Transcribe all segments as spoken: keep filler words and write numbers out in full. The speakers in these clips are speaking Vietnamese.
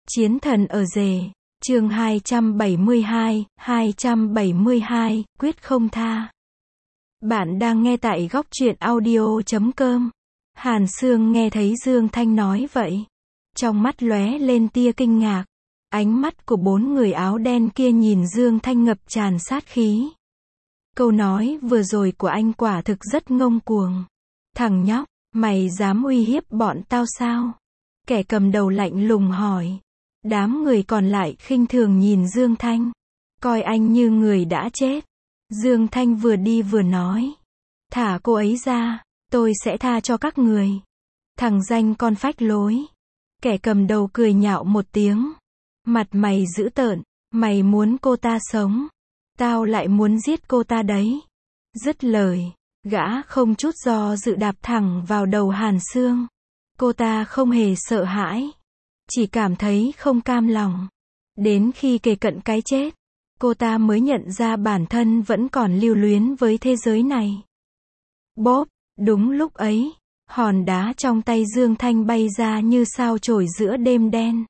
Chiến thần ở rể, chương hai trăm bảy mươi hai, hai trăm bảy mươi hai, quyết không tha. Bạn đang nghe tại góc truyện audio chấm com. Hàn Sương nghe thấy Dương Thanh nói vậy, trong mắt lóe lên tia kinh ngạc. Ánh mắt của bốn người áo đen kia nhìn Dương Thanh ngập tràn sát khí. Câu nói vừa rồi của anh quả thực rất ngông cuồng. Thằng nhóc, mày dám uy hiếp bọn tao sao? Kẻ cầm đầu lạnh lùng hỏi. Đám người còn lại khinh thường nhìn Dương Thanh, coi anh như người đã chết. Dương Thanh vừa đi vừa nói, thả cô ấy ra, tôi sẽ tha cho các người. Thằng danh con phách lối. Kẻ cầm đầu cười nhạo một tiếng, mặt mày dữ tợn, mày muốn cô ta sống, tao lại muốn giết cô ta đấy. Dứt lời, gã không chút do dự đạp thẳng vào đầu Hàn Sương. Cô ta không hề sợ hãi, chỉ cảm thấy không cam lòng. Đến khi kề cận cái chết, cô ta mới nhận ra bản thân vẫn còn lưu luyến với thế giới này. Bốp, đúng lúc ấy, hòn đá trong tay Dương Thanh bay ra như sao chổi giữa đêm đen,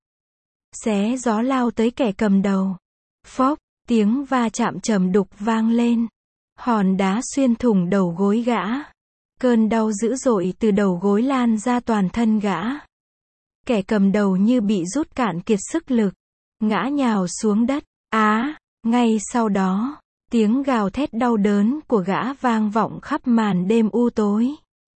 xé gió lao tới kẻ cầm đầu. Phốc, tiếng va chạm trầm đục vang lên. Hòn đá xuyên thủng đầu gối gã. Cơn đau dữ dội từ đầu gối lan ra toàn thân gã. Kẻ cầm đầu như bị rút cạn kiệt sức lực, ngã nhào xuống đất. Á, ngay sau đó, tiếng gào thét đau đớn của gã vang vọng khắp màn đêm u tối.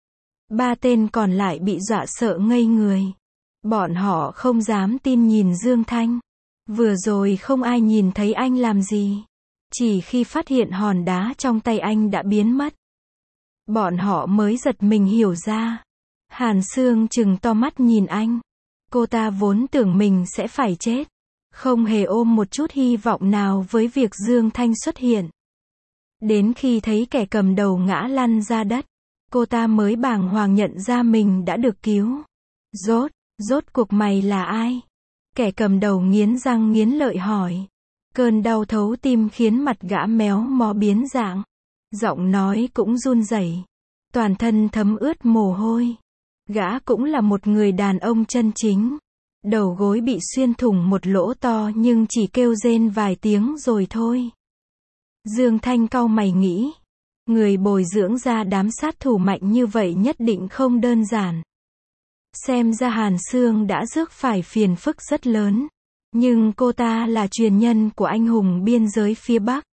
Ba tên còn lại bị dọa sợ ngây người. Bọn họ không dám tin nhìn Dương Thanh. Vừa rồi không ai nhìn thấy anh làm gì. Chỉ khi phát hiện hòn đá trong tay anh đã biến mất, bọn họ mới giật mình hiểu ra. Hàn Sương trừng to mắt nhìn anh. Cô ta vốn tưởng mình sẽ phải chết, không hề ôm một chút hy vọng nào với việc Dương Thanh xuất hiện. Đến khi thấy kẻ cầm đầu ngã lăn ra đất, cô ta mới bàng hoàng nhận ra mình đã được cứu. Rốt, rốt cuộc mày là ai? Kẻ cầm đầu nghiến răng nghiến lợi hỏi. Cơn đau thấu tim khiến mặt gã méo mó biến dạng. Giọng nói cũng run rẩy, toàn thân thấm ướt mồ hôi. Gã cũng là một người đàn ông chân chính. Đầu gối bị xuyên thủng một lỗ to nhưng chỉ kêu rên vài tiếng rồi thôi. Dương Thanh cau mày nghĩ, người bồi dưỡng ra đám sát thủ mạnh như vậy nhất định không đơn giản. Xem ra Hàn Sương đã rước phải phiền phức rất lớn. Nhưng cô ta là truyền nhân của anh hùng biên giới phía Bắc.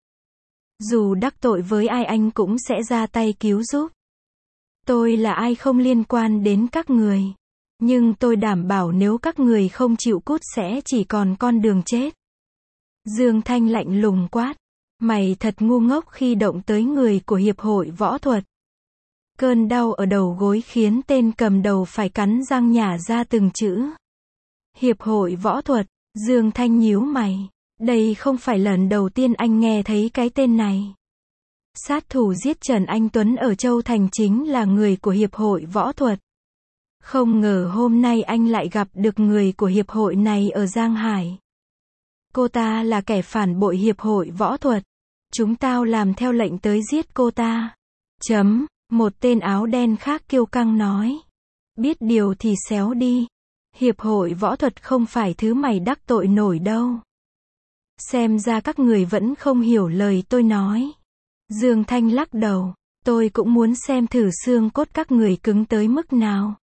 Dù đắc tội với ai anh cũng sẽ ra tay cứu giúp. Tôi là ai không liên quan đến các người. Nhưng tôi đảm bảo nếu các người không chịu cút sẽ chỉ còn con đường chết. Dương Thanh lạnh lùng quát. Mày thật ngu ngốc khi động tới người của Hiệp hội Võ thuật. Cơn đau ở đầu gối khiến tên cầm đầu phải cắn răng nhả ra từng chữ. Hiệp hội Võ thuật. Dương Thanh nhíu mày. Đây không phải lần đầu tiên anh nghe thấy cái tên này. Sát thủ giết Trần Anh Tuấn ở Châu Thành chính là người của Hiệp hội Võ thuật. Không ngờ hôm nay anh lại gặp được người của Hiệp hội này ở Giang Hải. Cô ta là kẻ phản bội Hiệp hội Võ thuật. Chúng tao làm theo lệnh tới giết cô ta. Chấm, một tên áo đen khác kiêu căng nói. Biết điều thì xéo đi. Hiệp hội Võ thuật không phải thứ mày đắc tội nổi đâu. Xem ra các người vẫn không hiểu lời tôi nói. Dương Thanh lắc đầu. Tôi cũng muốn xem thử xương cốt các người cứng tới mức nào.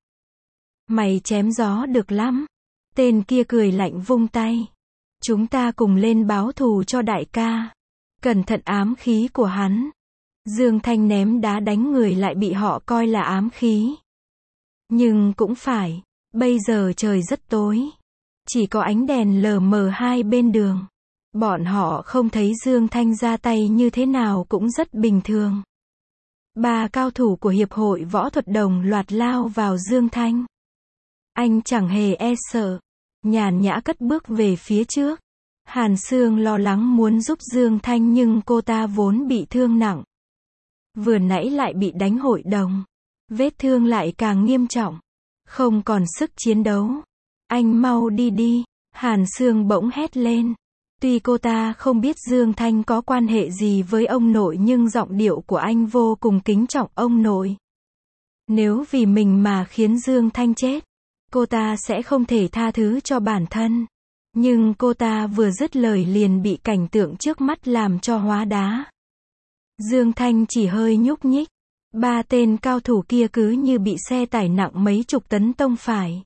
Mày chém gió được lắm. Tên kia cười lạnh vung tay. Chúng ta cùng lên báo thù cho đại ca. Cẩn thận ám khí của hắn. Dương Thanh ném đá đánh người lại bị họ coi là ám khí. Nhưng cũng phải. Bây giờ trời rất tối. Chỉ có ánh đèn lờ mờ hai bên đường. Bọn họ không thấy Dương Thanh ra tay như thế nào cũng rất bình thường. Ba cao thủ của Hiệp hội Võ thuật đồng loạt lao vào Dương Thanh. Anh chẳng hề e sợ. Nhàn nhã cất bước về phía trước. Hàn Sương lo lắng muốn giúp Dương Thanh nhưng cô ta vốn bị thương nặng. Vừa nãy lại bị đánh hội đồng. Vết thương lại càng nghiêm trọng. Không còn sức chiến đấu. Anh mau đi đi. Hàn Sương bỗng hét lên. Tuy cô ta không biết Dương Thanh có quan hệ gì với ông nội nhưng giọng điệu của anh vô cùng kính trọng ông nội. Nếu vì mình mà khiến Dương Thanh chết, cô ta sẽ không thể tha thứ cho bản thân. Nhưng cô ta vừa dứt lời liền bị cảnh tượng trước mắt làm cho hóa đá. Dương Thanh chỉ hơi nhúc nhích. Ba tên cao thủ kia cứ như bị xe tải nặng mấy chục tấn tông phải.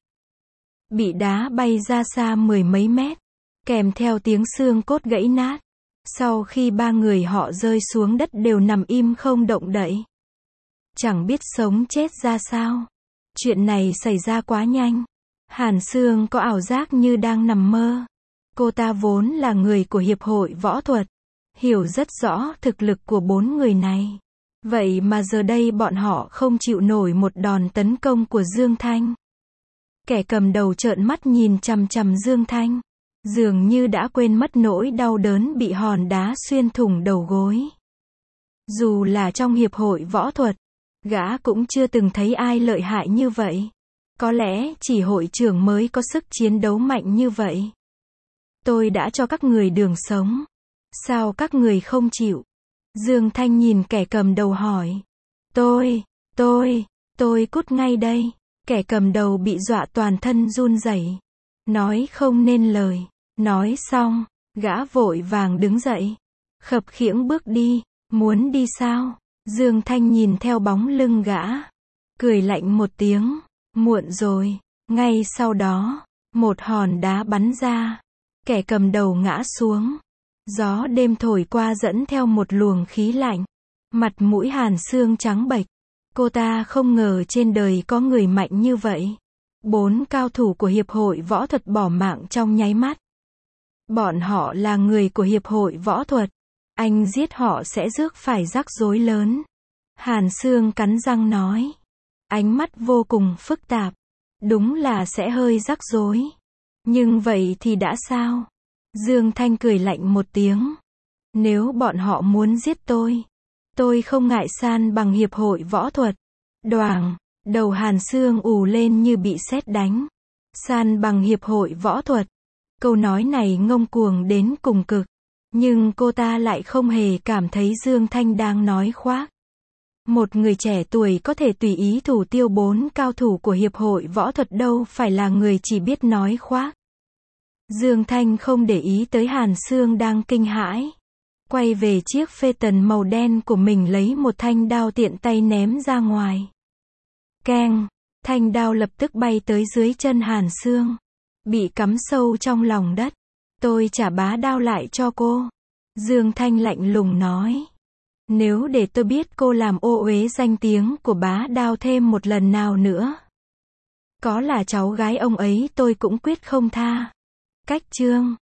Bị đá bay ra xa mười mấy mét. Kèm theo tiếng xương cốt gãy nát. Sau khi ba người họ rơi xuống đất đều nằm im không động đậy. Chẳng biết sống chết ra sao. Chuyện này xảy ra quá nhanh. Hàn Sương có ảo giác như đang nằm mơ. Cô ta vốn là người của Hiệp hội Võ thuật. Hiểu rất rõ thực lực của bốn người này. Vậy mà giờ đây bọn họ không chịu nổi một đòn tấn công của Dương Thanh. Kẻ cầm đầu trợn mắt nhìn chằm chằm Dương Thanh. Dường như đã quên mất nỗi đau đớn bị hòn đá xuyên thủng đầu gối. Dù là trong Hiệp hội Võ thuật, gã cũng chưa từng thấy ai lợi hại như vậy. Có lẽ chỉ hội trưởng mới có sức chiến đấu mạnh như vậy. Tôi đã cho các người đường sống. Sao các người không chịu? Dương Thanh nhìn kẻ cầm đầu hỏi. Tôi, tôi, tôi cút ngay đây. Kẻ cầm đầu bị dọa toàn thân run rẩy, nói không nên lời. Nói xong, gã vội vàng đứng dậy. Khập khiễng bước đi. Muốn đi sao? Dương Thanh nhìn theo bóng lưng gã. Cười lạnh một tiếng. Muộn rồi. Ngay sau đó, một hòn đá bắn ra. Kẻ cầm đầu ngã xuống. Gió đêm thổi qua dẫn theo một luồng khí lạnh. Mặt mũi Hàn Sương trắng bệch. Cô ta không ngờ trên đời có người mạnh như vậy. Bốn cao thủ của Hiệp hội Võ thuật bỏ mạng trong nháy mắt. Bọn họ là người của Hiệp hội Võ thuật. Anh giết họ sẽ rước phải rắc rối lớn. Hàn Sương cắn răng nói. Ánh mắt vô cùng phức tạp. Đúng là sẽ hơi rắc rối. Nhưng vậy thì đã sao? Dương Thanh cười lạnh một tiếng. Nếu bọn họ muốn giết tôi, tôi không ngại san bằng Hiệp hội Võ thuật. Đoàng, đầu Hàn Sương ù lên như bị sét đánh. San bằng Hiệp hội Võ thuật. Câu nói này ngông cuồng đến cùng cực. Nhưng cô ta lại không hề cảm thấy Dương Thanh đang nói khoác. Một người trẻ tuổi có thể tùy ý thủ tiêu bốn cao thủ của Hiệp hội Võ thuật đâu phải là người chỉ biết nói khoác. Dương Thanh không để ý tới Hàn Sương đang kinh hãi. Quay về chiếc phê tần màu đen của mình lấy một thanh đao tiện tay ném ra ngoài. Keng, thanh đao lập tức bay tới dưới chân Hàn Sương. Bị cắm sâu trong lòng đất. Tôi trả bá đao lại cho cô. Dương Thanh lạnh lùng nói. Nếu để tôi biết cô làm ô uế danh tiếng của bá đao thêm một lần nào nữa, có là cháu gái ông ấy tôi cũng quyết không tha. Cách chương